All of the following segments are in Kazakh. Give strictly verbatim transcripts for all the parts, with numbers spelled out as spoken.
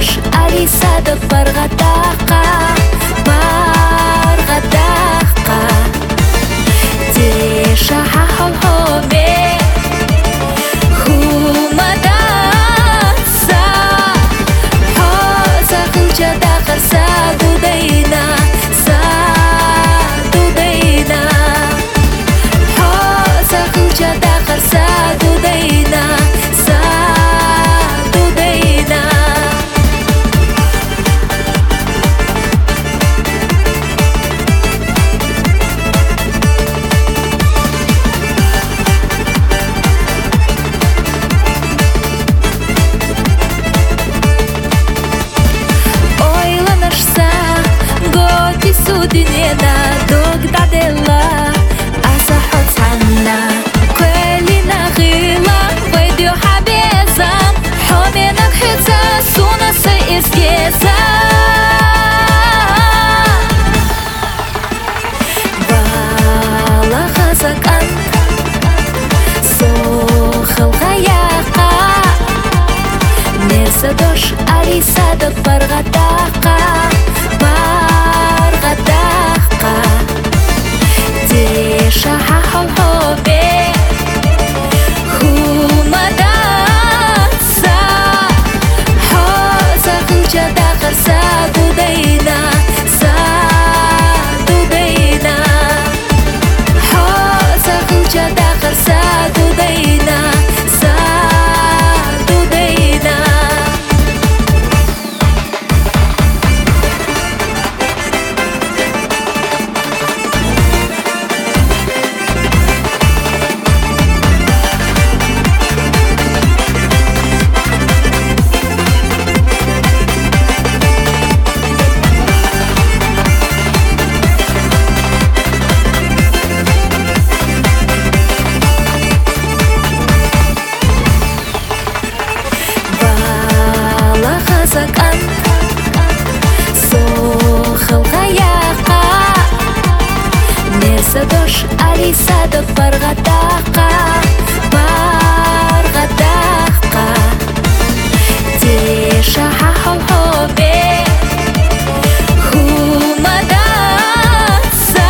дош Алисады барға таққа, барға таққа. Деша хахалхоме хумадаса Хоза хылчада қарса дудайна, са дудайна. Хоза хылчада қарса дудайна, са дудайна. Судинена догдадела аса хотсанна көлина хила вайдё хабезам хоменак хица сунасы изгеза бала хазакан сохыл гаяка мерса дош Алисады барға таққа, барға таққа. Деша хахалхоме хумадаса Хоза хылчада қарса дудайна, са дудайна. Хоза хылчада қарса дудайна, са дудайна. Хазакан сохыл гаяка мерса дош Алисады барға таққа, барға таққа. Деша хахалхоме хумадаса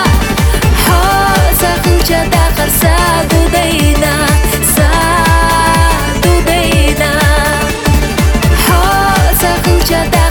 Хоза хылчада қарса дудайна, са дудайна. Хоза хылчада